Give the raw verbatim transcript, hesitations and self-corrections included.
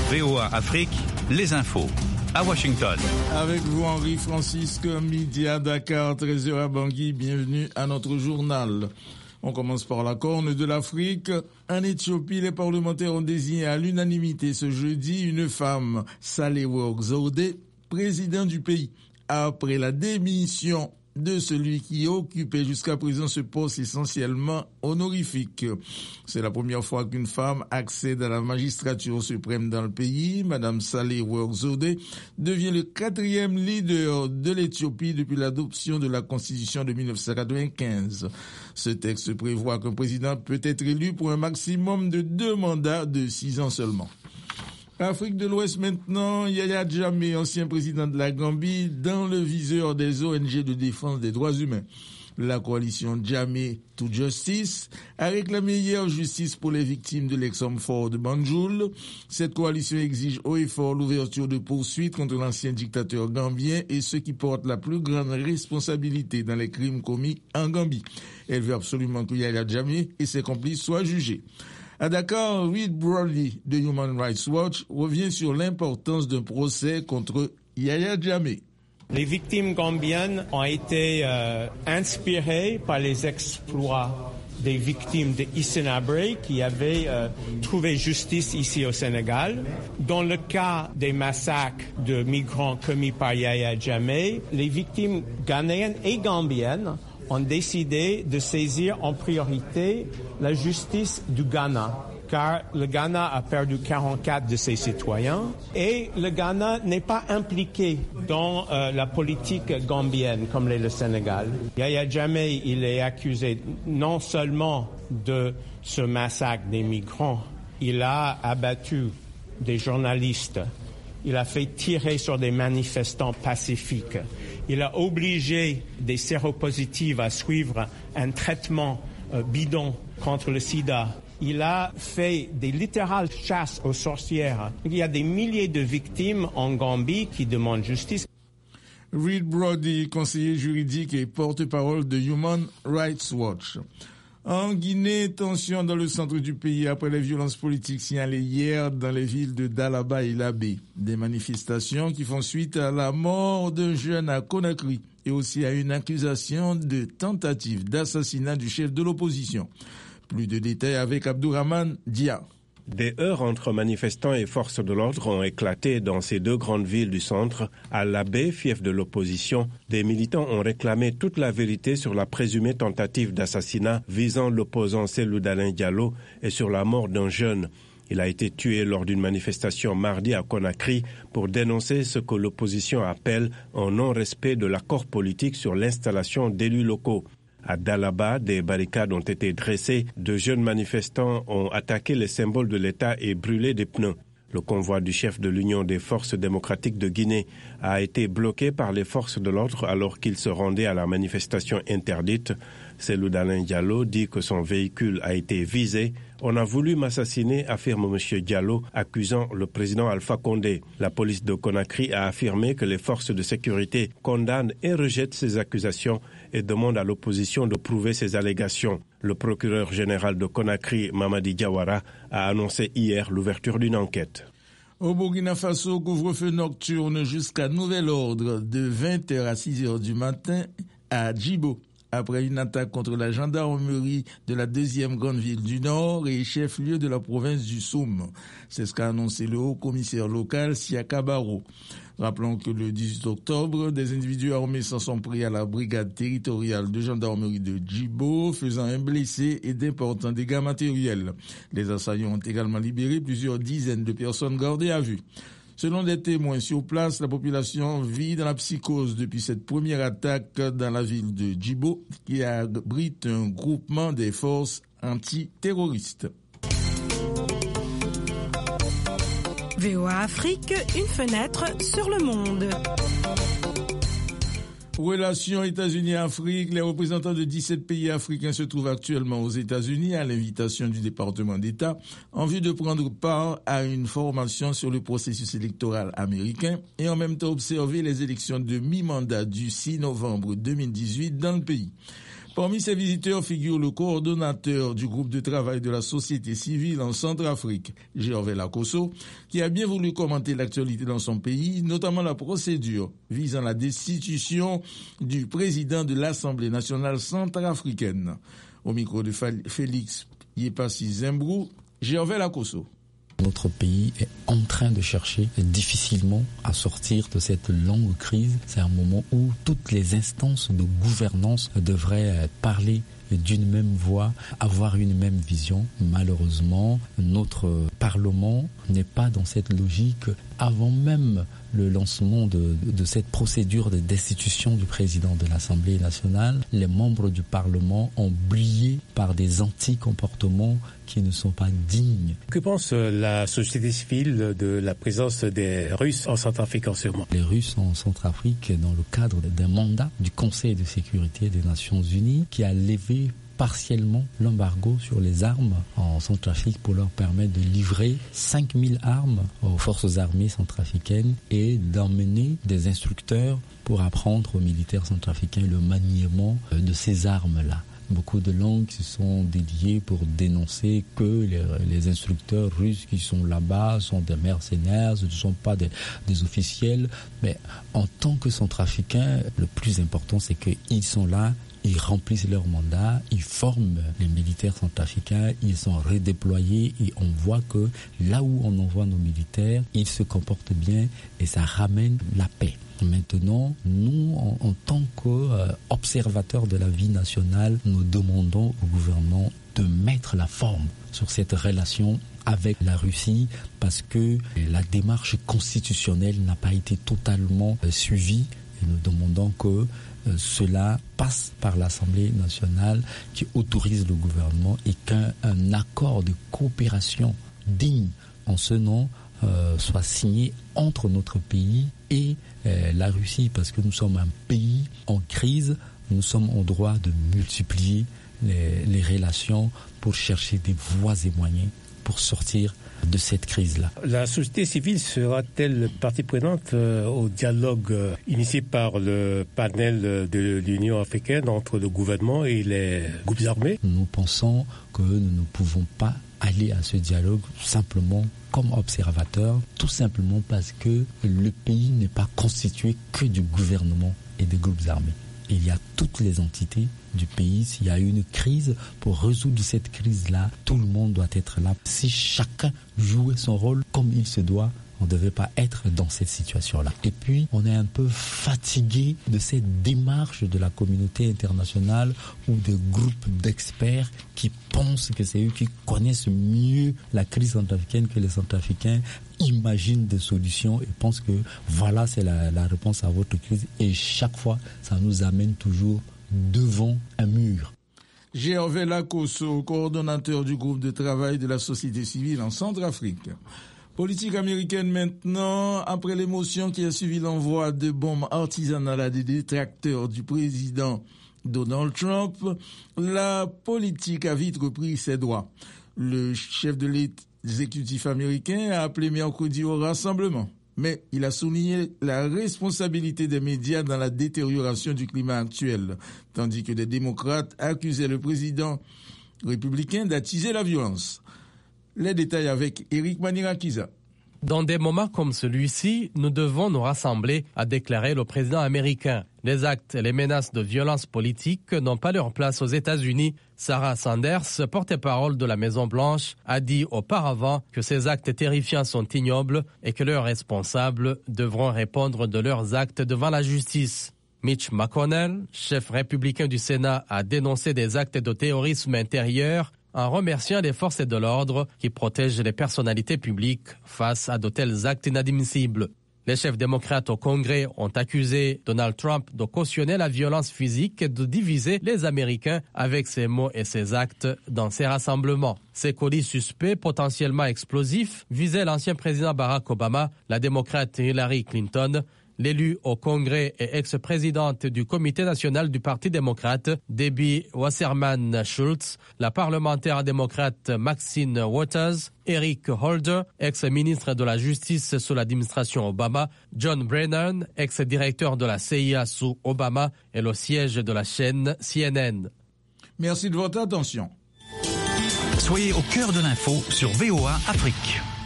V O A Afrique, les infos. À Washington. Avec vous, Henri-Francisque, midi à Dakar, treize heures à Bangui. Bienvenue à notre journal. On commence par la Corne de l'Afrique. En Éthiopie, les parlementaires ont désigné à l'unanimité ce jeudi une femme, Sahle-Work Zewde, président du pays, après la démission de celui qui occupait jusqu'à présent ce poste essentiellement honorifique. C'est la première fois qu'une femme accède à la magistrature suprême dans le pays. Madame Sahle-Work Zewde devient le quatrième leader de l'Éthiopie depuis l'adoption de la Constitution de dix-neuf cent quatre-vingt-quinze. Ce texte prévoit qu'un président peut être élu pour un maximum de deux mandats de six ans seulement. Afrique de l'Ouest maintenant, Yahya Jammeh, ancien président de la Gambie, dans le viseur des O N G de défense des droits humains. La coalition Jammeh to Justice a réclamé hier justice pour les victimes de l'ex-homme fort de Banjul. Cette coalition exige haut et fort l'ouverture de poursuites contre l'ancien dictateur gambien et ceux qui portent la plus grande responsabilité dans les crimes commis en Gambie. Elle veut absolument que Yahya Jammeh et ses complices soient jugés. À Dakar, Reed Brody de Human Rights Watch revient sur l'importance d'un procès contre Yahya Jammeh. Les victimes gambiennes ont été euh, inspirées par les exploits des victimes de Hissène Habré qui avaient euh, trouvé justice ici au Sénégal. Dans le cas des massacres de migrants commis par Yahya Jammeh, les victimes ghanéennes et gambiennes ont décidé de saisir en priorité la justice du Ghana, car le Ghana a perdu quarante-quatre de ses citoyens et le Ghana n'est pas impliqué dans euh, la politique gambienne comme l'est le Sénégal. Yahya Jammeh, il est accusé non seulement de ce massacre des migrants, il a abattu des journalistes, il a fait tirer sur des manifestants pacifiques. Il a obligé des séropositives à suivre un traitement euh, bidon contre le sida. Il a fait des littérales chasses aux sorcières. Il y a des milliers de victimes en Gambie qui demandent justice. Reed Brody, conseiller juridique et porte-parole de Human Rights Watch. En Guinée, tension dans le centre du pays après les violences politiques signalées hier dans les villes de Dalaba et Labé. Des manifestations qui font suite à la mort d'un jeune à Conakry et aussi à une accusation de tentative d'assassinat du chef de l'opposition. Plus de détails avec Abdourahmane Dia. Des heurts entre manifestants et forces de l'ordre ont éclaté dans ces deux grandes villes du centre. À Labé, fief de l'opposition, des militants ont réclamé toute la vérité sur la présumée tentative d'assassinat visant l'opposant Cellou Dalein Diallo et sur la mort d'un jeune. Il a été tué lors d'une manifestation mardi à Conakry pour dénoncer ce que l'opposition appelle un non-respect de l'accord politique sur l'installation d'élus locaux. À Dalaba, des barricades ont été dressées. De jeunes manifestants ont attaqué les symboles de l'État et brûlé des pneus. Le convoi du chef de l'Union des forces démocratiques de Guinée a été bloqué par les forces de l'ordre alors qu'il se rendait à la manifestation interdite. Cellou Dalein Diallo dit que son véhicule a été visé. On a voulu m'assassiner, affirme M. Diallo, accusant le président Alpha Condé. La police de Conakry a affirmé que les forces de sécurité condamnent et rejettent ces accusations et demandent à l'opposition de prouver ces allégations. Le procureur général de Conakry, Mamadi Diawara, a annoncé hier l'ouverture d'une enquête. Au Burkina Faso, couvre-feu nocturne jusqu'à nouvel ordre de vingt heures à six heures du matin à Djibo, après une attaque contre la gendarmerie de la deuxième grande ville du Nord et chef-lieu de la province du Soum. C'est ce qu'a annoncé le haut-commissaire local Siaka Barrow. Rappelons que le dix-huit octobre, des individus armés s'en sont pris à la brigade territoriale de gendarmerie de Djibo, faisant un blessé et d'importants dégâts matériels. Les assaillants ont également libéré plusieurs dizaines de personnes gardées à vue. Selon des témoins sur place, la population vit dans la psychose depuis cette première attaque dans la ville de Djibo, qui abrite un groupement des forces antiterroristes. V O A Afrique, une fenêtre sur le monde. Relations États-Unis-Afrique, les représentants de dix-sept pays africains se trouvent actuellement aux États-Unis à l'invitation du département d'État en vue de prendre part à une formation sur le processus électoral américain et en même temps observer les élections de mi-mandat du six novembre deux mille dix-huit dans le pays. Parmi ces visiteurs figure le coordonnateur du groupe de travail de la société civile en Centrafrique, Gervais Lakosso, qui a bien voulu commenter l'actualité dans son pays, notamment la procédure visant la destitution du président de l'Assemblée nationale centrafricaine. Au micro de Félix Yepassi Zembrou, Gervais Lakosso. Notre pays est en train de chercher difficilement à sortir de cette longue crise. C'est un moment où toutes les instances de gouvernance devraient parler d'une même voix, avoir une même vision. Malheureusement, notre Parlement n'est pas dans cette logique. Avant même le lancement de, de cette procédure de destitution du président de l'Assemblée nationale, les membres du Parlement ont brillé par des anti-comportements qui ne sont pas dignes. Que pense la société civile de la présence des Russes en Centrafrique en ce moment? Les Russes en Centrafrique, dans le cadre d'un mandat du Conseil de sécurité des Nations Unies, qui a levé partiellement l'embargo sur les armes en Centrafrique pour leur permettre de livrer cinq mille armes aux forces armées centrafricaines et d'emmener des instructeurs pour apprendre aux militaires centrafricains le maniement de ces armes-là. Beaucoup de langues se sont dédiées pour dénoncer que les, les instructeurs russes qui sont là-bas sont des mercenaires, ce ne sont pas des, des officiels. Mais en tant que Centrafricains, le plus important, c'est qu'ils sont là. Ils remplissent leur mandat, ils forment les militaires centrafricains, ils sont redéployés et on voit que là où on envoie nos militaires, ils se comportent bien et ça ramène la paix. Maintenant, nous, en, en tant qu'observateurs euh, de la vie nationale, nous demandons au gouvernement de mettre la forme sur cette relation avec la Russie parce que la démarche constitutionnelle n'a pas été totalement euh, suivie et nous demandons que cela passe par l'Assemblée nationale qui autorise le gouvernement et qu'un un accord de coopération digne en ce nom euh, soit signé entre notre pays et euh, la Russie parce que nous sommes un pays en crise, nous sommes en droit de multiplier les, les relations pour chercher des voies et moyens pour sortir de cette crise-là. La société civile sera-t-elle partie prenante euh, au dialogue euh, initié par le panel de l'Union africaine entre le gouvernement et les groupes armés? Nous pensons que nous ne pouvons pas aller à ce dialogue simplement comme observateurs, tout simplement parce que le pays n'est pas constitué que du gouvernement et des groupes armés. Il y a toutes les entités du pays. S'il y a une crise, pour résoudre cette crise-là, tout le monde doit être là. Si chacun jouait son rôle comme il se doit, on ne devait pas être dans cette situation-là. Et puis, on est un peu fatigué de cette démarche de la communauté internationale ou des groupes d'experts qui pensent que c'est eux qui connaissent mieux la crise centrafricaine que les Centrafricains imaginent des solutions et pensent que voilà, c'est la, la réponse à votre crise. Et chaque fois, ça nous amène toujours devant un mur. Gervais Lakosso, coordonnateur du groupe de travail de la société civile en Centrafrique. Politique américaine maintenant, après l'émotion qui a suivi l'envoi de bombes artisanales à des détracteurs du président Donald Trump, la politique a vite repris ses droits. Le chef de l'exécutif américain a appelé mercredi au rassemblement, mais il a souligné la responsabilité des médias dans la détérioration du climat actuel, tandis que des démocrates accusaient le président républicain d'attiser la violence. Les détails avec Eric Manirakiza. Dans des moments comme celui-ci, nous devons nous rassembler, a déclaré le président américain. Les actes et les menaces de violence politique n'ont pas leur place aux États-Unis. Sarah Sanders, porte-parole de la Maison-Blanche, a dit auparavant que ces actes terrifiants sont ignobles et que leurs responsables devront répondre de leurs actes devant la justice. Mitch McConnell, chef républicain du Sénat, a dénoncé des actes de terrorisme intérieur en remerciant les forces de l'ordre qui protègent les personnalités publiques face à de tels actes inadmissibles. Les chefs démocrates au Congrès ont accusé Donald Trump de cautionner la violence physique et de diviser les Américains avec ses mots et ses actes dans ces rassemblements. Ces colis suspects potentiellement explosifs visaient l'ancien président Barack Obama, la démocrate Hillary Clinton, l'élu au Congrès et ex-présidente du Comité national du Parti démocrate, Debbie Wasserman Schultz, la parlementaire démocrate Maxine Waters, Eric Holder, ex-ministre de la Justice sous l'administration Obama, John Brennan, ex-directeur de la C I A sous Obama et le siège de la chaîne C N N. Merci de votre attention. Soyez au cœur de l'info sur V O A Afrique.